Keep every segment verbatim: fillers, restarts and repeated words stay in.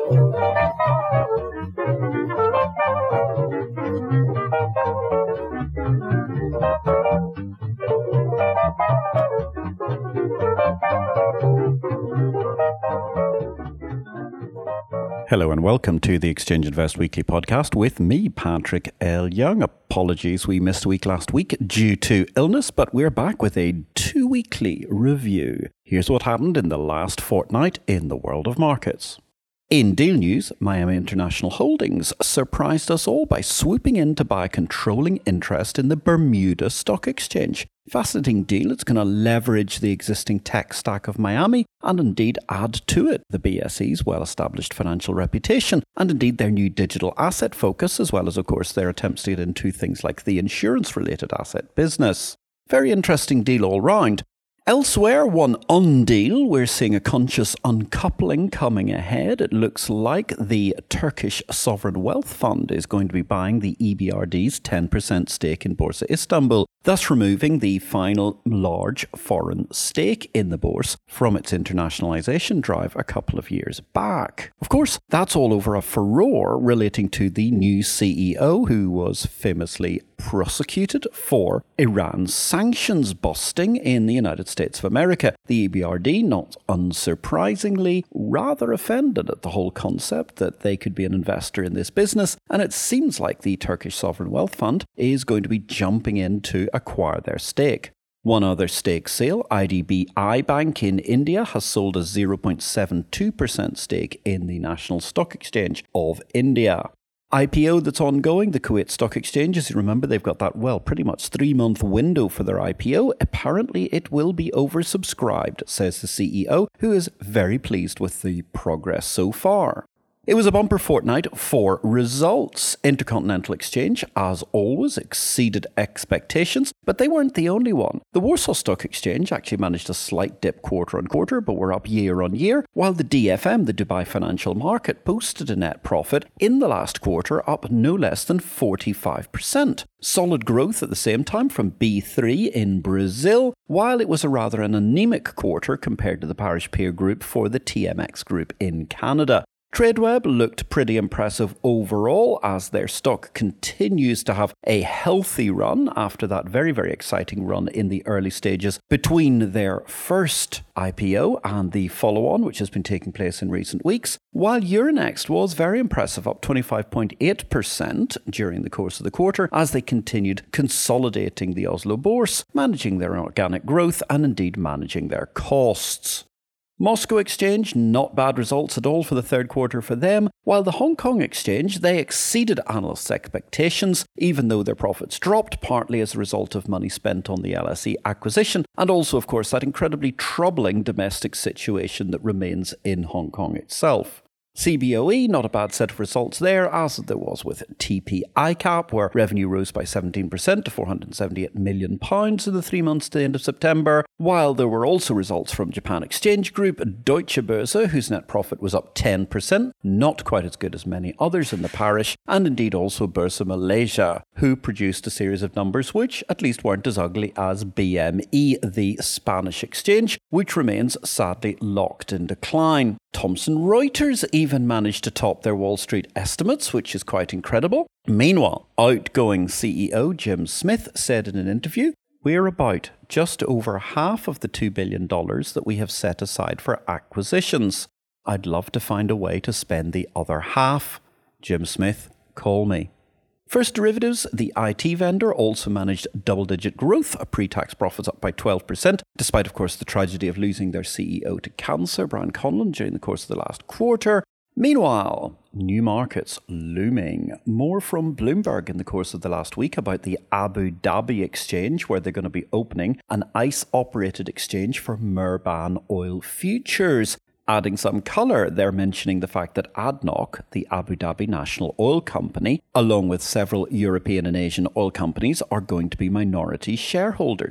Hello and welcome to the Exchange Invest Weekly podcast with me, Patrick L. Young. Apologies, we missed a week last week due to illness, but we're back with a two-weekly review. Here's what happened in the last fortnight in the world of markets. In deal news, Miami International Holdings surprised us all by swooping in to buy a controlling interest in the Bermuda Stock Exchange. Fascinating deal. It's going to leverage the existing tech stack of Miami and indeed add to it the B S E's well-established financial reputation and indeed their new digital asset focus, as well as, of course, their attempts to get into things like the insurance-related asset business. Very interesting deal all round. Elsewhere, one undeal, we're seeing a conscious uncoupling coming ahead. It looks like the Turkish Sovereign Wealth Fund is going to be buying the E B R D's ten percent stake in Borsa Istanbul, thus removing the final large foreign stake in the Bourse from its internationalization drive a couple of years back. Of course, that's all over a furore relating to the new C E O who was famously prosecuted for Iran's sanctions busting in the United States of America. The E B R D, not unsurprisingly, rather offended at the whole concept that they could be an investor in this business, and it seems like the Turkish Sovereign Wealth Fund is going to be jumping in to acquire their stake. One other stake sale, I D B I Bank in India has sold a zero point seven two percent stake in the National Stock Exchange of India. I P O that's ongoing, the Kuwait Stock Exchange, as you remember, they've got that, well, pretty much three-month window for their I P O. Apparently, it will be oversubscribed, says the C E O, who is very pleased with the progress so far. It was a bumper fortnight for results. Intercontinental Exchange, as always, exceeded expectations, but they weren't the only one. The Warsaw Stock Exchange actually managed a slight dip quarter on quarter, but we're up year on year, while the D F M, the Dubai Financial Market, posted a net profit in the last quarter up no less than forty-five percent. Solid growth at the same time from B three in Brazil, while it was a rather an anemic quarter compared to the parish peer group for the T M X group in Canada. Tradeweb looked pretty impressive overall as their stock continues to have a healthy run after that very, very exciting run in the early stages between their first I P O and the follow-on, which has been taking place in recent weeks, while Euronext was very impressive, up twenty-five point eight percent during the course of the quarter as they continued consolidating the Oslo Bourse, managing their organic growth and indeed managing their costs. Moscow Exchange, not bad results at all for the third quarter for them, while the Hong Kong Exchange, they exceeded analysts' expectations, even though their profits dropped, partly as a result of money spent on the L S E acquisition, and also, of course, that incredibly troubling domestic situation that remains in Hong Kong itself. C B O E, not a bad set of results there, as there was with T P I CAP, where revenue rose by seventeen percent to four hundred seventy-eight million pounds in the three months to the end of September, while there were also results from Japan Exchange Group, Deutsche Börse, whose net profit was up ten percent, not quite as good as many others in the parish, and indeed also Bursa Malaysia, who produced a series of numbers which at least weren't as ugly as B M E, the Spanish exchange, which remains sadly locked in decline. Thomson Reuters even managed to top their Wall Street estimates, which is quite incredible. Meanwhile, outgoing C E O Jim Smith said in an interview, "We're about just over half of the two billion dollars that we have set aside for acquisitions. I'd love to find a way to spend the other half. Jim Smith, call me." First Derivatives, the I T vendor, also managed double-digit growth, a pre-tax profits up by twelve percent, despite, of course, the tragedy of losing their C E O to cancer, Brian Conlon, during the course of the last quarter. Meanwhile, new markets looming. More from Bloomberg in the course of the last week about the Abu Dhabi exchange, where they're going to be opening an I C E-operated exchange for Murban oil futures. Adding some colour, they're mentioning the fact that A D N O C, the Abu Dhabi National Oil Company, along with several European and Asian oil companies, are going to be minority shareholders.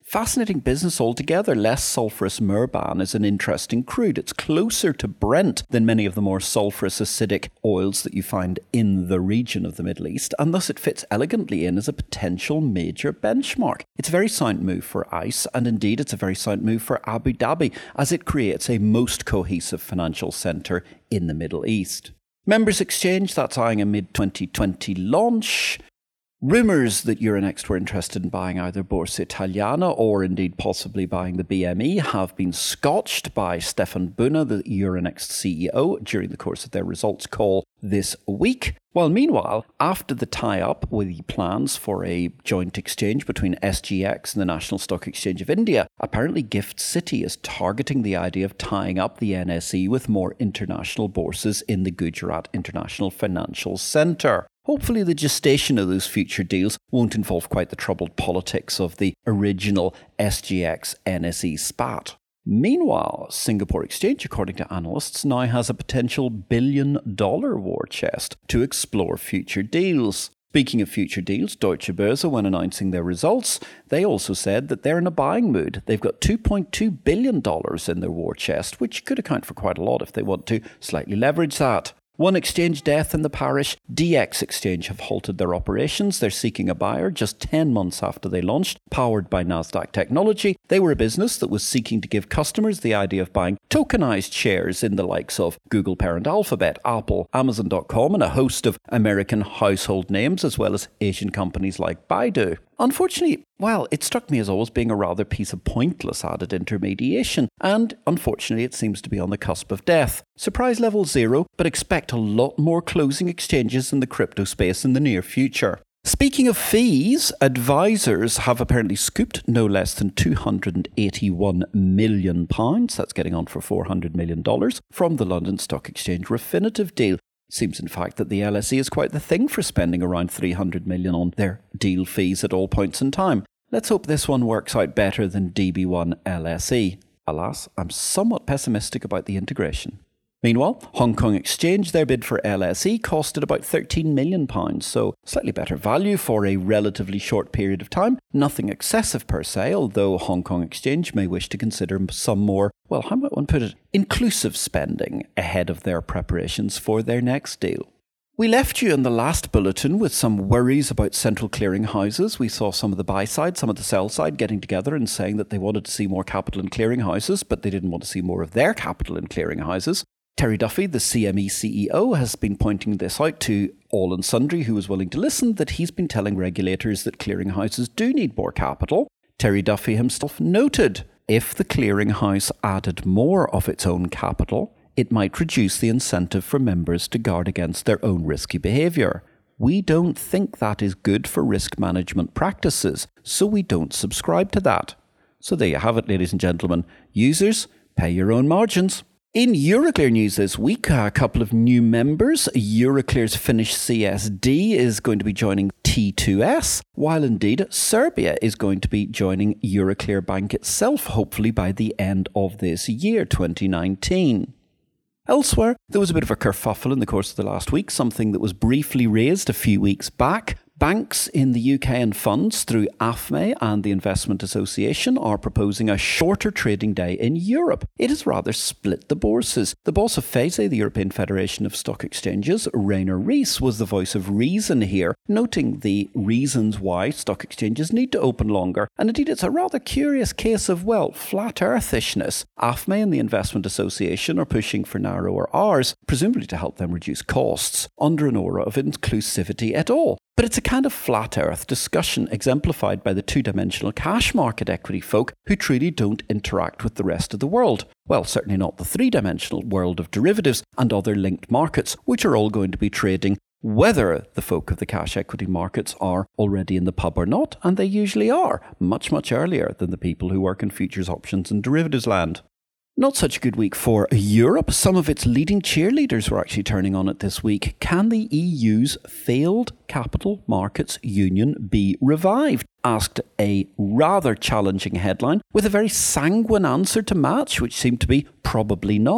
Fascinating business altogether. Less sulfurous Murban is an interesting crude. It's closer to Brent than many of the more sulfurous acidic oils that you find in the region of the Middle East, and thus it fits elegantly in as a potential major benchmark. It's a very sound move for ICE, and indeed it's a very sound move for Abu Dhabi, as it creates a most cohesive financial centre in the Middle East. Members Exchange, that's eyeing a mid twenty twenty launch. Rumours that Euronext were interested in buying either Borsa Italiana or indeed possibly buying the B M E have been scotched by Stefan Buna, the Euronext C E O, during the course of their results call this week. While meanwhile, after the tie-up with the plans for a joint exchange between S G X and the National Stock Exchange of India, apparently Gift City is targeting the idea of tying up the N S E with more international bourses in the Gujarat International Financial Centre. Hopefully the gestation of those future deals won't involve quite the troubled politics of the original S G X N S E spat. Meanwhile, Singapore Exchange, according to analysts, now has a potential billion dollar war chest to explore future deals. Speaking of future deals, Deutsche Börse, when announcing their results, they also said that they're in a buying mood. They've got two point two billion dollars in their war chest, which could account for quite a lot if they want to slightly leverage that. One exchange death in the parish, D X Exchange have halted their operations. They're seeking a buyer just ten months after they launched, powered by Nasdaq technology. They were a business that was seeking to give customers the idea of buying tokenized shares in the likes of Google parent Alphabet, Apple, Amazon dot com, and a host of American household names, as well as Asian companies like Baidu. Unfortunately, well, it struck me as always being a rather piece of pointless added intermediation, and unfortunately it seems to be on the cusp of death. Surprise level zero, but expect a lot more closing exchanges in the crypto space in the near future. Speaking of fees, advisors have apparently scooped no less than two hundred eighty-one million pounds, that's getting on for four hundred million dollars, from the London Stock Exchange Refinitiv deal. Seems in fact that the L S E is quite the thing for spending around three hundred million dollars on their deal fees at all points in time. Let's hope this one works out better than D B one L S E. Alas, I'm somewhat pessimistic about the integration. Meanwhile, Hong Kong Exchange, their bid for L S E costed about thirteen million pounds, so slightly better value for a relatively short period of time. Nothing excessive per se, although Hong Kong Exchange may wish to consider some more, well, how might one put it, inclusive spending ahead of their preparations for their next deal. We left you in the last bulletin with some worries about central clearing houses. We saw some of the buy side, some of the sell side getting together and saying that they wanted to see more capital in clearing houses, but they didn't want to see more of their capital in clearing houses. Terry Duffy, the C M E C E O, has been pointing this out to all and sundry who was willing to listen, that he's been telling regulators that clearing houses do need more capital. Terry Duffy himself noted if the clearing house added more of its own capital, it might reduce the incentive for members to guard against their own risky behaviour. We don't think that is good for risk management practices, so we don't subscribe to that. So there you have it, ladies and gentlemen. Users, pay your own margins. In Euroclear news this week, a couple of new members. Euroclear's Finnish C S D is going to be joining T two S, while indeed Serbia is going to be joining Euroclear Bank itself, hopefully by the end of this year, twenty nineteen. Elsewhere, there was a bit of a kerfuffle in the course of the last week, something that was briefly raised a few weeks back. Banks in the U K and funds through A F M E and the Investment Association are proposing a shorter trading day in Europe. It has rather split the bourses. The boss of FESE, the European Federation of Stock Exchanges, Rainer Ries, was the voice of reason here, noting the reasons why stock exchanges need to open longer. And indeed, it's a rather curious case of, well, flat earthishness. A F M E and the Investment Association are pushing for narrower hours, presumably to help them reduce costs, under an aura of inclusivity at all. But it's a kind of flat earth discussion exemplified by the two-dimensional cash market equity folk who truly don't interact with the rest of the world. Well, certainly not the three-dimensional world of derivatives and other linked markets, which are all going to be trading whether the folk of the cash equity markets are already in the pub or not, and they usually are, much, much earlier than the people who work in futures, options and derivatives land. Not such a good week for Europe. Some of its leading cheerleaders were actually turning on it this week. Can the E U's failed capital markets union be revived? Asked a rather challenging headline with a very sanguine answer to match, which seemed to be probably not.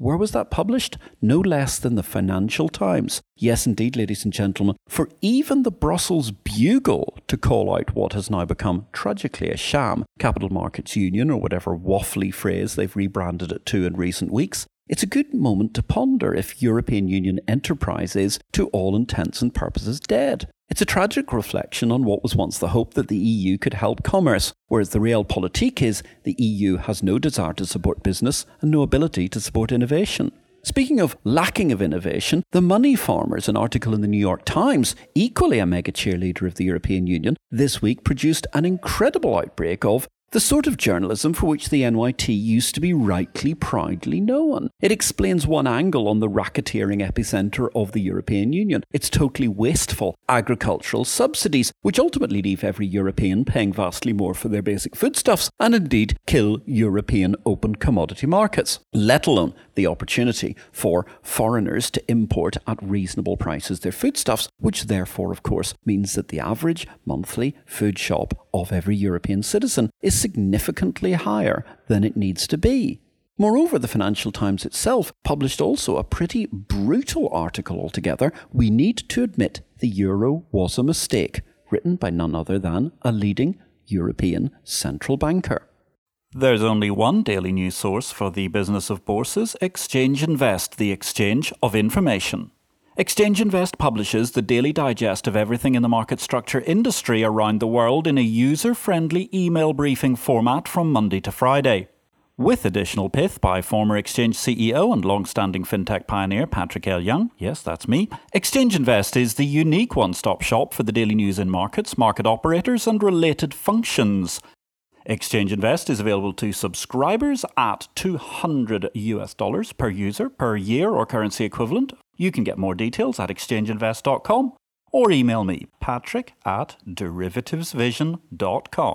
Where was that published? No less than the Financial Times. Yes, indeed, ladies and gentlemen, for even the Brussels Bugle to call out what has now become tragically a sham, Capital Markets Union, or whatever waffly phrase they've rebranded it to in recent weeks, it's a good moment to ponder if European Union enterprise is, to all intents and purposes, dead. It's a tragic reflection on what was once the hope that the E U could help commerce, whereas the realpolitik is the E U has no desire to support business and no ability to support innovation. Speaking of lacking of innovation, the Money Farmers, an article in the New York Times, equally a mega cheerleader of the European Union, this week produced an incredible outbreak of the sort of journalism for which the N Y T used to be rightly proudly known. It explains one angle on the racketeering epicentre of the European Union. It's totally wasteful agricultural subsidies, which ultimately leave every European paying vastly more for their basic foodstuffs and indeed kill European open commodity markets, let alone the opportunity for foreigners to import at reasonable prices their foodstuffs, which therefore, of course, means that the average monthly food shop of every European citizen is significantly higher than it needs to be. Moreover, the Financial Times itself published also a pretty brutal article altogether, "We Need to Admit the Euro Was a Mistake," written by none other than a leading European central banker. There's only one daily news source for the business of bourses, Exchange Invest, the exchange of information. Exchange Invest publishes the daily digest of everything in the market structure industry around the world in a user-friendly email briefing format from Monday to Friday. With additional pith by former Exchange C E O and long-standing fintech pioneer Patrick L. Young, yes, that's me, Exchange Invest is the unique one-stop shop for the daily news in markets, market operators and related functions. Exchange Invest is available to subscribers at two hundred US dollars per user per year or currency equivalent. You can get more details at exchange invest dot com or email me, patrick at derivatives vision dot com.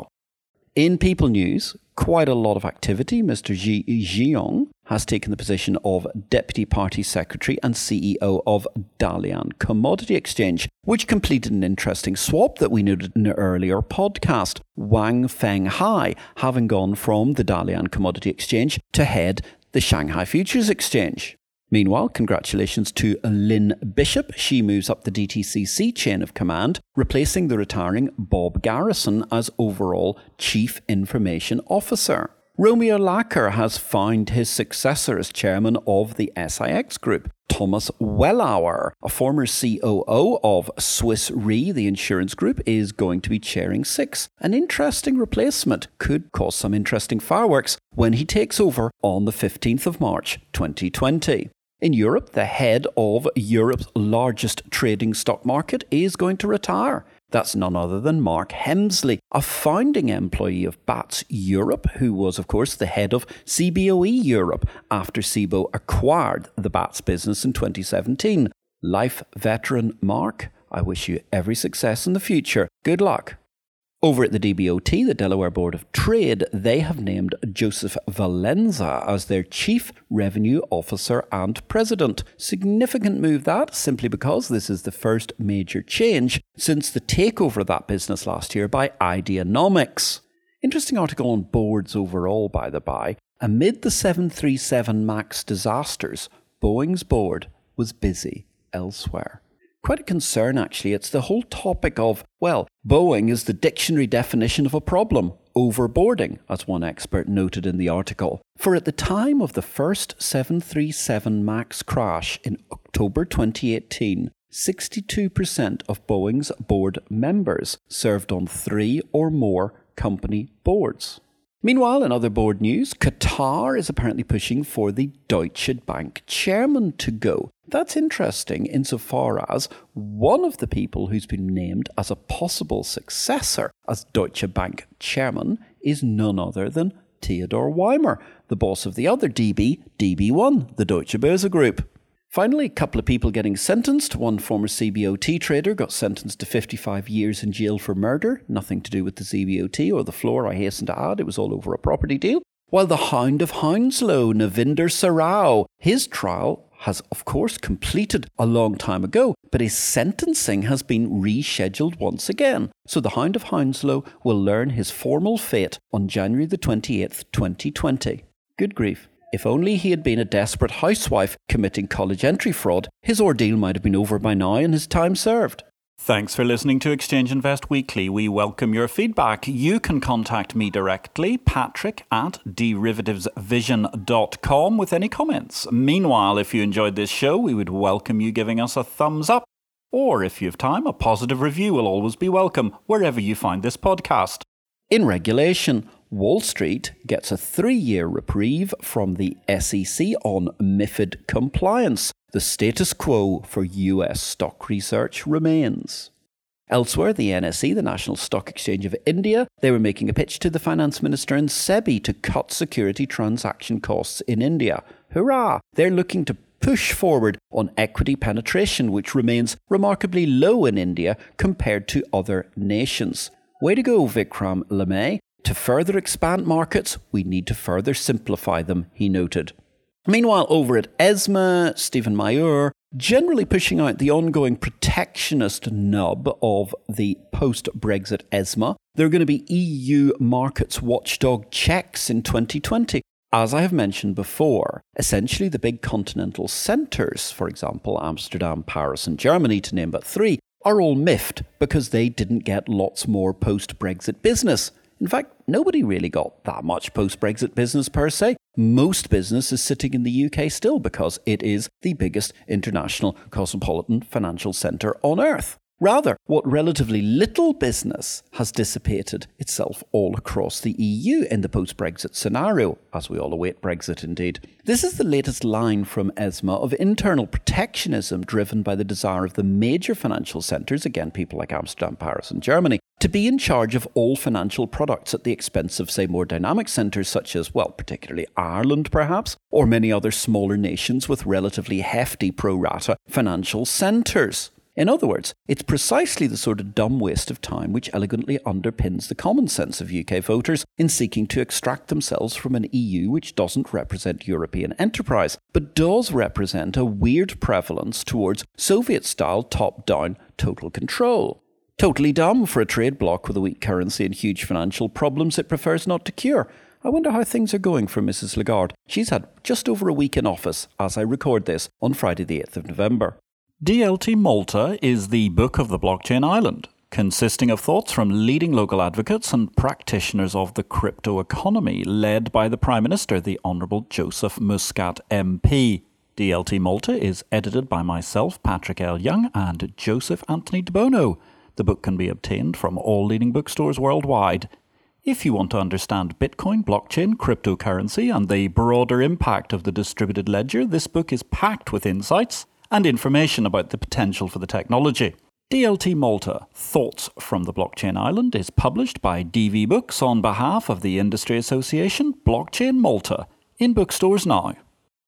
In People News, quite a lot of activity. Mister Ji Xiong has taken the position of Deputy Party Secretary and C E O of Dalian Commodity Exchange, which completed an interesting swap that we noted in an earlier podcast. Wang Fenghai having gone from the Dalian Commodity Exchange to head the Shanghai Futures Exchange. Meanwhile, congratulations to Lynn Bishop. She moves up the D T C C chain of command, replacing the retiring Bob Garrison as overall Chief Information Officer. Romeo Lacker has found his successor as chairman of the S I X Group. Thomas Wellauer, a former C O O of Swiss Re, the insurance group, is going to be chairing SIX. An interesting replacement, could cause some interesting fireworks when he takes over on the fifteenth of March twenty twenty. In Europe, the head of Europe's largest trading stock market is going to retire. That's none other than Mark Hemsley, a founding employee of Bats Europe, who was, of course, the head of C B O E Europe after C B O E acquired the Bats business in twenty seventeen. Life veteran Mark, I wish you every success in the future. Good luck. Over at the D B O T, the Delaware Board of Trade, they have named Joseph Valenza as their Chief Revenue Officer and President. Significant move that, simply because this is the first major change since the takeover of that business last year by Ideanomics. Interesting article on boards overall, by the by. Amid the seven thirty-seven MAX disasters, Boeing's board was busy elsewhere. Quite a concern, actually. It's the whole topic of, well, Boeing is the dictionary definition of a problem, overboarding, as one expert noted in the article. For at the time of the first seven thirty-seven MAX crash in October twenty eighteen, sixty-two percent of Boeing's board members served on three or more company boards. Meanwhile, in other board news, Qatar is apparently pushing for the Deutsche Bank chairman to go. That's interesting insofar as one of the people who's been named as a possible successor as Deutsche Bank chairman is none other than Theodor Weimer, the boss of the other D B, D B one, the Deutsche Börse Group. Finally, a couple of people getting sentenced. One former C B O T trader got sentenced to fifty-five years in jail for murder. Nothing to do with the C B O T or the floor, I hasten to add. It was all over a property deal. While the Hound of Hounslow, Navinder Sarao, his trial has, of course, completed a long time ago, but his sentencing has been rescheduled once again. So the Hound of Hounslow will learn his formal fate on January the twenty-eighth, twenty twenty. Good grief. If only he had been a desperate housewife committing college entry fraud, his ordeal might have been over by now and his time served. Thanks for listening to Exchange Invest Weekly. We welcome your feedback. You can contact me directly, patrick at derivatives vision dot com, with any comments. Meanwhile, if you enjoyed this show, we would welcome you giving us a thumbs up. Or, if you have time, a positive review will always be welcome, wherever you find this podcast. In regulation, Wall Street gets a three-year reprieve from the S E C on MiFID compliance. The status quo for U S stock research remains. Elsewhere, the N S E, the National Stock Exchange of India, they were making a pitch to the Finance Minister and SEBI to cut security transaction costs in India. Hurrah! They're looking to push forward on equity penetration, which remains remarkably low in India compared to other nations. Way to go, Vikram Lemay. To further expand markets, we need to further simplify them, he noted. Meanwhile, over at ESMA, Stephen Mayur generally pushing out the ongoing protectionist nub of the post-Brexit ESMA. There are going to be E U markets watchdog checks in twenty twenty. As I have mentioned before, essentially the big continental centres, for example, Amsterdam, Paris and Germany, to name but three, are all miffed because they didn't get lots more post-Brexit business. In fact, nobody really got that much post-Brexit business per se. Most business is sitting in the U K still because it is the biggest international cosmopolitan financial centre on earth. Rather, what relatively little business has dissipated itself all across the E U in the post-Brexit scenario, as we all await Brexit indeed. This is the latest line from ESMA of internal protectionism driven by the desire of the major financial centres, again people like Amsterdam, Paris and Germany, to be in charge of all financial products at the expense of, say, more dynamic centres such as, well, particularly Ireland perhaps, or many other smaller nations with relatively hefty pro-rata financial centres. In other words, it's precisely the sort of dumb waste of time which elegantly underpins the common sense of U K voters in seeking to extract themselves from an E U which doesn't represent European enterprise, but does represent a weird prevalence towards Soviet-style top-down total control. Totally dumb for a trade bloc with a weak currency and huge financial problems it prefers not to cure. I wonder how things are going for Missus Lagarde. She's had just over a week in office as I record this on Friday the eighth of November. D L T Malta is the book of the blockchain island, consisting of thoughts from leading local advocates and practitioners of the crypto economy, led by the Prime Minister, the Honourable Joseph Muscat M P. D L T Malta is edited by myself, Patrick L. Young, and Joseph Anthony De Bono. The book can be obtained from all leading bookstores worldwide. If you want to understand Bitcoin, blockchain, cryptocurrency, and the broader impact of the distributed ledger, this book is packed with insights and information about the potential for the technology. D L T Malta, Thoughts from the Blockchain Island, is published by D V Books on behalf of the industry association Blockchain Malta, in bookstores now.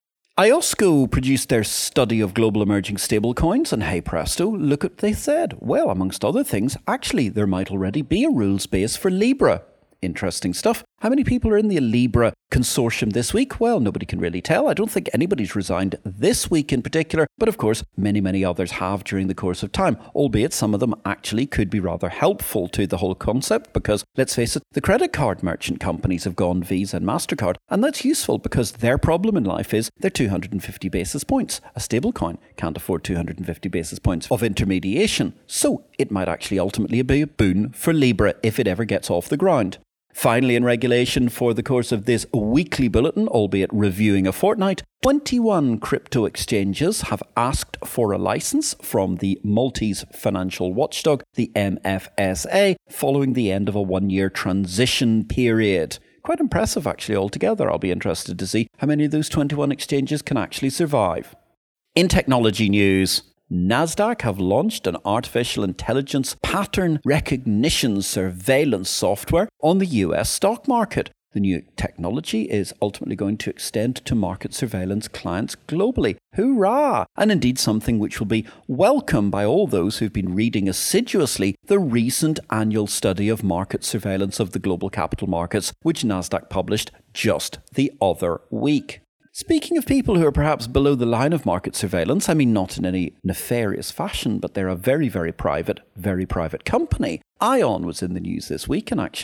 I O S C O produced their study of global emerging stablecoins, and hey presto, look what they said. Well, amongst other things, actually there might already be a rules base for Libra. Interesting stuff. How many people are in the Libra consortium this week? Well, nobody can really tell. I don't think anybody's resigned this week in particular, but of course, many, many others have during the course of time, albeit some of them actually could be rather helpful to the whole concept because, let's face it, the credit card merchant companies have gone Visa and MasterCard, and that's useful because their problem in life is they're two hundred fifty basis points. A stablecoin can't afford two hundred fifty basis points of intermediation, so it might actually ultimately be a boon for Libra if it ever gets off the ground. Finally, in regulation for the course of this weekly bulletin, albeit reviewing a fortnight, twenty-one crypto exchanges have asked for a license from the Maltese financial watchdog, the M F S A, following the end of a one-year transition period. Quite impressive, actually, altogether. I'll be interested to see how many of those twenty-one exchanges can actually survive. In technology news, Nasdaq have launched an artificial intelligence pattern recognition surveillance software on the U S stock market. The new technology is ultimately going to extend to market surveillance clients globally. Hoorah! And indeed something which will be welcome by all those who've been reading assiduously the recent annual study of market surveillance of the global capital markets, which Nasdaq published just the other week. Speaking of people who are perhaps below the line of market surveillance, I mean not in any nefarious fashion, but they're a very, very private, very private company. ION was in the news this week, and actually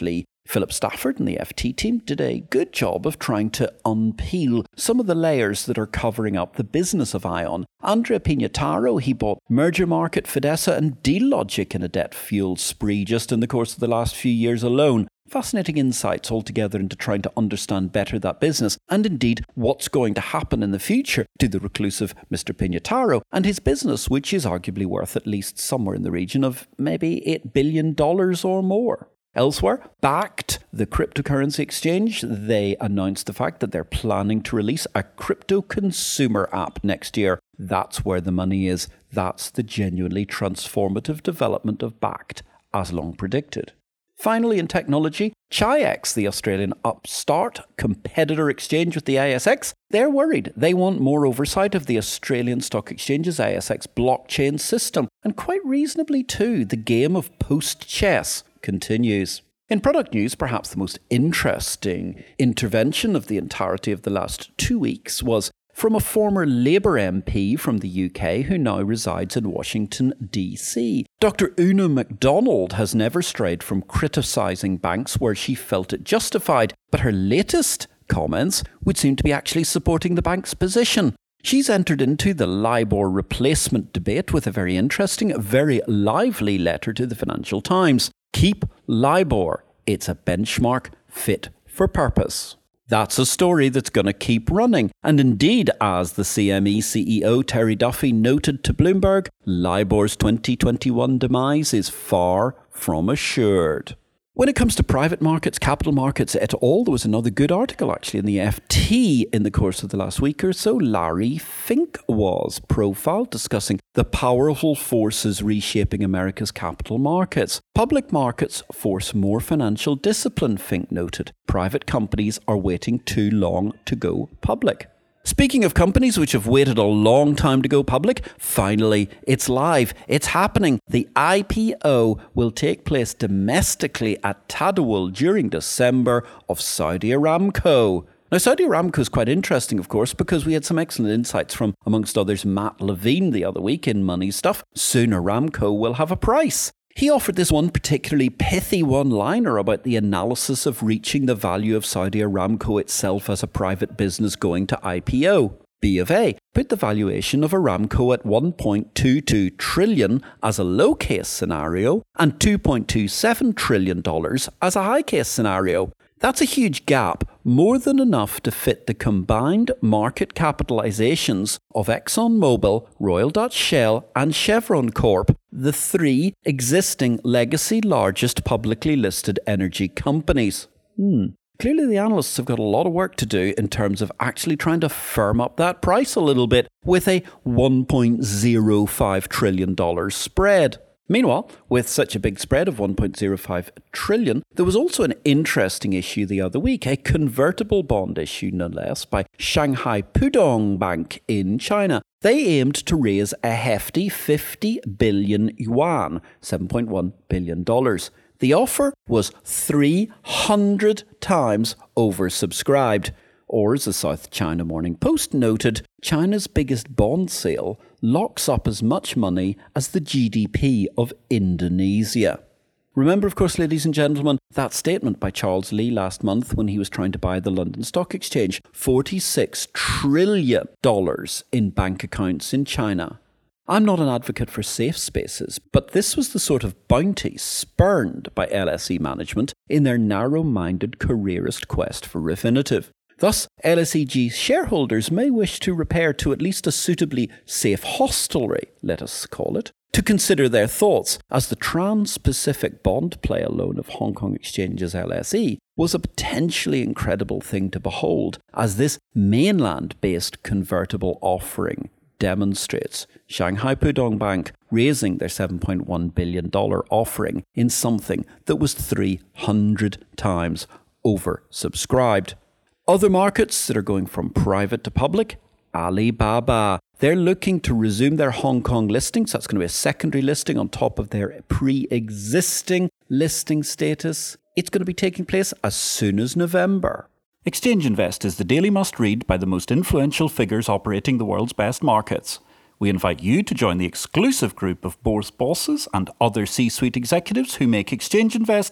Philip Stafford and the F T team did a good job of trying to unpeel some of the layers that are covering up the business of ION. Andrea Pignataro, he bought Merger Market, Fidessa and Dealogic in a debt-fueled spree just in the course of the last few years alone. Fascinating insights altogether into trying to understand better that business and indeed what's going to happen in the future to the reclusive Mister Pignataro and his business, which is arguably worth at least somewhere in the region of maybe eight billion dollars or more. Elsewhere, Bakkt, the cryptocurrency exchange, they announced the fact that they're planning to release a crypto consumer app next year. That's where the money is. That's the genuinely transformative development of Bakkt, as long predicted. Finally, in technology, Chi X, the Australian upstart competitor exchange with the A S X, they're worried. They want more oversight of the Australian Stock Exchange's A S X blockchain system. And quite reasonably too, the game of post-chess continues. In product news, perhaps the most interesting intervention of the entirety of the last two weeks was from a former Labour M P from the U K who now resides in Washington, D C. Doctor Una MacDonald has never strayed from criticising banks where she felt it justified, but her latest comments would seem to be actually supporting the bank's position. She's entered into the LIBOR replacement debate with a very interesting, very lively letter to the Financial Times. Keep LIBOR. It's a benchmark fit for purpose. That's a story that's going to keep running. And indeed, as the C M E C E O Terry Duffy noted to Bloomberg, LIBOR's twenty twenty-one demise is far from assured. When it comes to private markets, capital markets et al., there was another good article actually in the F T in the course of the last week or so. Larry Fink was profiled discussing the powerful forces reshaping America's capital markets. Public markets force more financial discipline, Fink noted. Private companies are waiting too long to go public. Speaking of companies which have waited a long time to go public, finally, it's live. It's happening. The I P O will take place domestically at Tadawul during December of Saudi Aramco. Now, Saudi Aramco is quite interesting, of course, because we had some excellent insights from, amongst others, Matt Levine the other week in Money Stuff. Soon Aramco will have a price. He offered this one particularly pithy one-liner about the analysis of reaching the value of Saudi Aramco itself as a private business going to I P O. B of A put the valuation of Aramco at one point two two trillion dollars as a low-case scenario and two point two seven trillion dollars as a high-case scenario. That's a huge gap, more than enough to fit the combined market capitalizations of ExxonMobil, Royal Dutch Shell and Chevron Corp, the three existing legacy largest publicly listed energy companies. Hmm. Clearly the analysts have got a lot of work to do in terms of actually trying to firm up that price a little bit with a one point zero five trillion dollars spread. Meanwhile, with such a big spread of one point zero five trillion dollars, there was also an interesting issue the other week, a convertible bond issue no less by Shanghai Pudong Bank in China. They aimed to raise a hefty fifty billion yuan, seven point one billion dollars. The offer was three hundred times oversubscribed. Or, as the South China Morning Post noted, China's biggest bond sale locks up as much money as the G D P of Indonesia. Remember, of course, ladies and gentlemen, that statement by Charles Lee last month when he was trying to buy the London Stock Exchange, forty-six trillion dollars in bank accounts in China. I'm not an advocate for safe spaces, but this was the sort of bounty spurned by L S E management in their narrow-minded careerist quest for Refinitiv. Thus, L S E G shareholders may wish to repair to at least a suitably safe hostelry, let us call it, to consider their thoughts, as the Trans-Pacific bond play alone of Hong Kong Exchange's L S E was a potentially incredible thing to behold, as this mainland-based convertible offering demonstrates Shanghai Pudong Bank raising their seven point one billion dollars offering in something that was three hundred times oversubscribed. Other markets that are going from private to public, Alibaba. They're looking to resume their Hong Kong listings. That's going to be a secondary listing on top of their pre-existing listing status. It's going to be taking place as soon as November. Exchange Invest is the daily must-read by the most influential figures operating the world's best markets. We invite you to join the exclusive group of bourse bosses and other C-suite executives who make Exchange Invest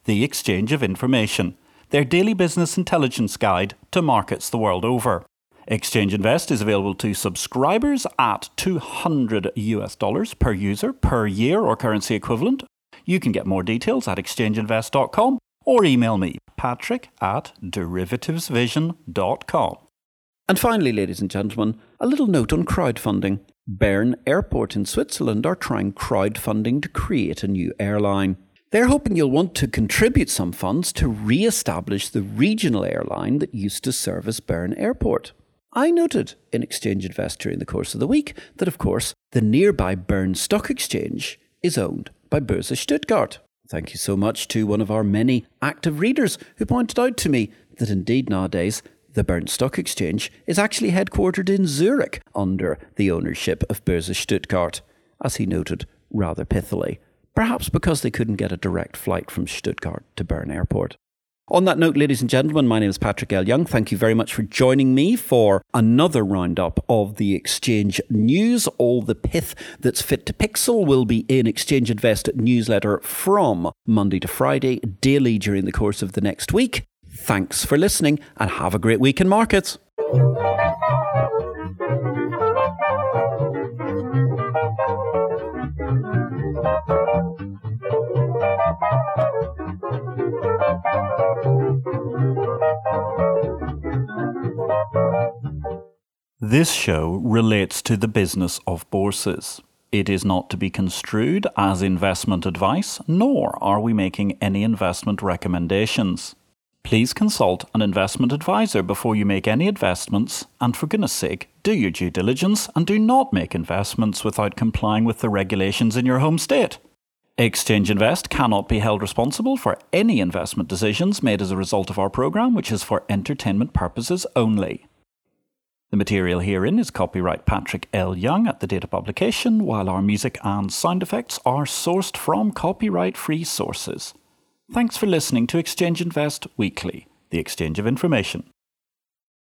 the exchange of information, their daily business intelligence guide to markets the world over. Exchange Invest is available to subscribers at two hundred US dollars per user per year or currency equivalent. You can get more details at exchange invest dot com or email me, patrick at derivatives vision dot com. And finally, ladies and gentlemen, a little note on crowdfunding. Bern Airport in Switzerland are trying crowdfunding to create a new airline. They're hoping you'll want to contribute some funds to re-establish the regional airline that used to service Bern Airport. I noted in Exchange Invest during the course of the week that, of course, the nearby Bern Stock Exchange is owned by Börse Stuttgart. Thank you so much to one of our many active readers who pointed out to me that indeed nowadays the Bern Stock Exchange is actually headquartered in Zurich under the ownership of Börse Stuttgart, as he noted rather pithily, perhaps because they couldn't get a direct flight from Stuttgart to Bern Airport. On that note, ladies and gentlemen, my name is Patrick L. Young. Thank you very much for joining me for another roundup of the Exchange news. All the pith that's fit to pixel will be in Exchange Invest newsletter from Monday to Friday, daily during the course of the next week. Thanks for listening and have a great week in markets. This show relates to the business of bourses. It is not to be construed as investment advice, nor are we making any investment recommendations. Please consult an investment advisor before you make any investments, and for goodness sake, do your due diligence and do not make investments without complying with the regulations in your home state. Exchange Invest cannot be held responsible for any investment decisions made as a result of our program, which is for entertainment purposes only. The material herein is copyright Patrick L. Young at the date of publication, while our music and sound effects are sourced from copyright-free sources. Thanks for listening to Exchange Invest Weekly, the exchange of information.